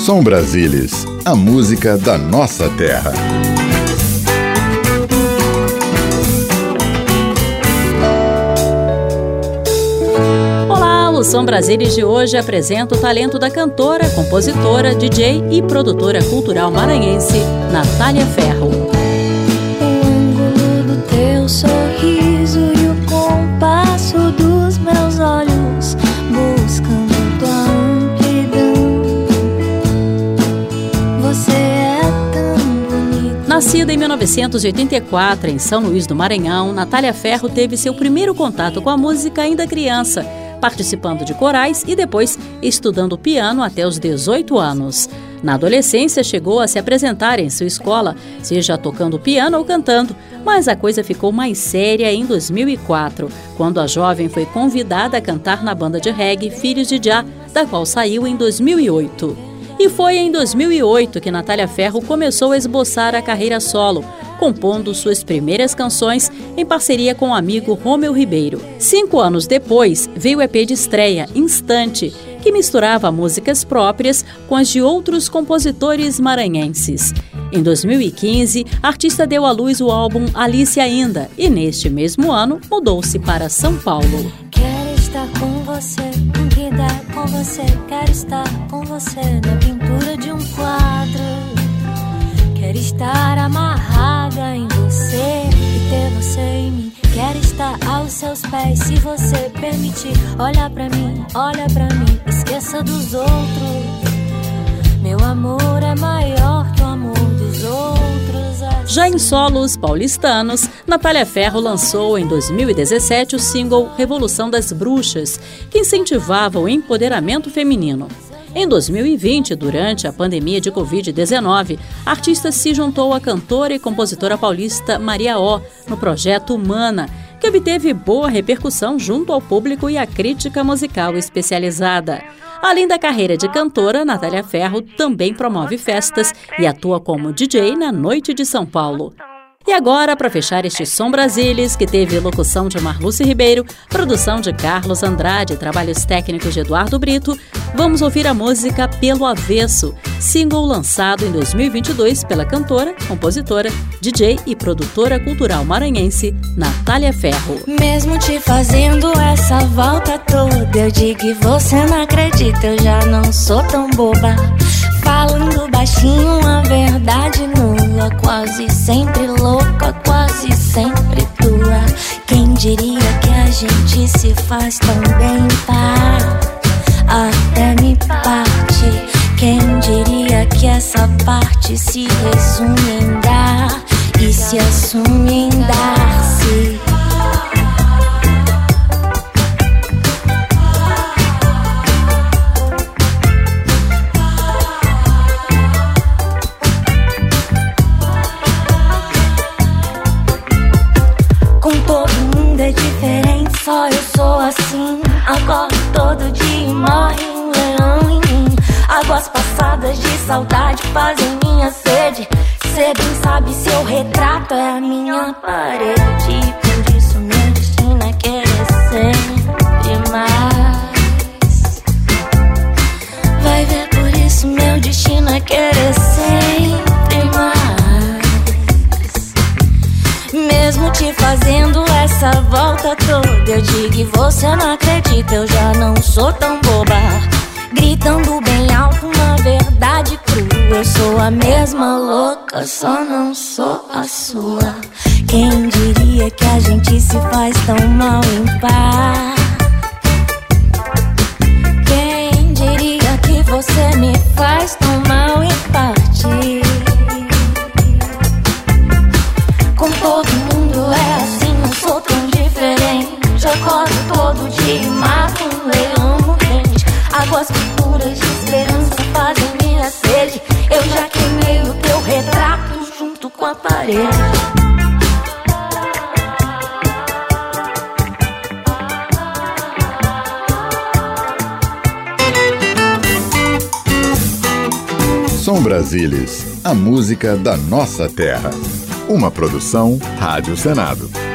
Som Brasilis, a música da nossa terra. Olá, o Som Brasilis de hoje apresenta o talento da cantora, compositora, DJ e produtora cultural maranhense, Natália Ferro. O ângulo do teu sorriso e o compasso dos meus olhos, buscando tua amplidão. Você é tão bonita. Nascida em 1984 em São Luís do Maranhão, Natália Ferro teve seu primeiro contato com a música ainda criança, participando de corais e depois estudando piano até os 18 anos. Na adolescência, chegou a se apresentar em sua escola, seja tocando piano ou cantando, mas a coisa ficou mais séria em 2004, quando a jovem foi convidada a cantar na banda de reggae Filhos de Jah, da qual saiu em 2008. E foi em 2008 que Natália Ferro começou a esboçar a carreira solo, compondo suas primeiras canções em parceria com o amigo Romeu Ribeiro. 5 anos depois, veio o EP de estreia, Instante, que misturava músicas próprias com as de outros compositores maranhenses. Em 2015, a artista deu à luz o álbum Alice Ainda e, neste mesmo ano, mudou-se para São Paulo. Quero estar com você, com que der com você. Quero estar com você na pintura de um quadro. Quero estar amarrada em você e ter você em mim. Quero estar aos seus pés, se você permitir. Olha pra mim, esqueça dos outros. Meu amor é maior que o amor dos outros. Já em solos paulistanos, Natália Ferro lançou em 2017 o single Revolução das Bruxas, que incentivava o empoderamento feminino. Em 2020, durante a pandemia de Covid-19, a artista se juntou à cantora e compositora paulista Maria O no projeto Humana, que obteve boa repercussão junto ao público e à crítica musical especializada. Além da carreira de cantora, Natália Ferro também promove festas e atua como DJ na Noite de São Paulo. E agora, para fechar este Som Brasilis, que teve locução de Marluce Ribeiro, produção de Carlos Andrade, trabalhos técnicos de Eduardo Brito, vamos ouvir a música Pelo Avesso, single lançado em 2022 pela cantora, compositora, DJ e produtora cultural maranhense, Natália Ferro. Mesmo te fazendo essa volta toda, eu digo que você não acredita, eu já não sou tão boba. Falando baixinho, a verdade nua, quase sempre louca, quase sempre tua. Quem diria que a gente se faz tão bem, tá? Até me parte. Quem diria que essa parte se resume em dar e se assume em dar-se. Só eu sou assim, acordo todo dia e morre um leão em mim. Águas passadas de saudade fazem minha sede. Cê bem sabe, seu retrato é a minha parede. Por isso meu destino é querer sempre mais. Vai ver, por isso meu destino é querer sempre mais. Mesmo te fazendo essa volta toda, eu digo que você não acredita, eu já não sou tão boba. Gritando bem alto uma verdade crua, eu sou a mesma louca, só não sou a sua. Quem diria que a gente se faz tão mal em par? Quem diria que você me faz tão mal em parte? Com todo mundo é assim, não sou tão diferente. Acordo todo dia e mato um leão no dente. Águas puras de esperança fazem minha sede. Eu já queimei o teu retrato junto com a parede. Som Brasilis, a música da nossa terra. Uma produção Rádio Senado.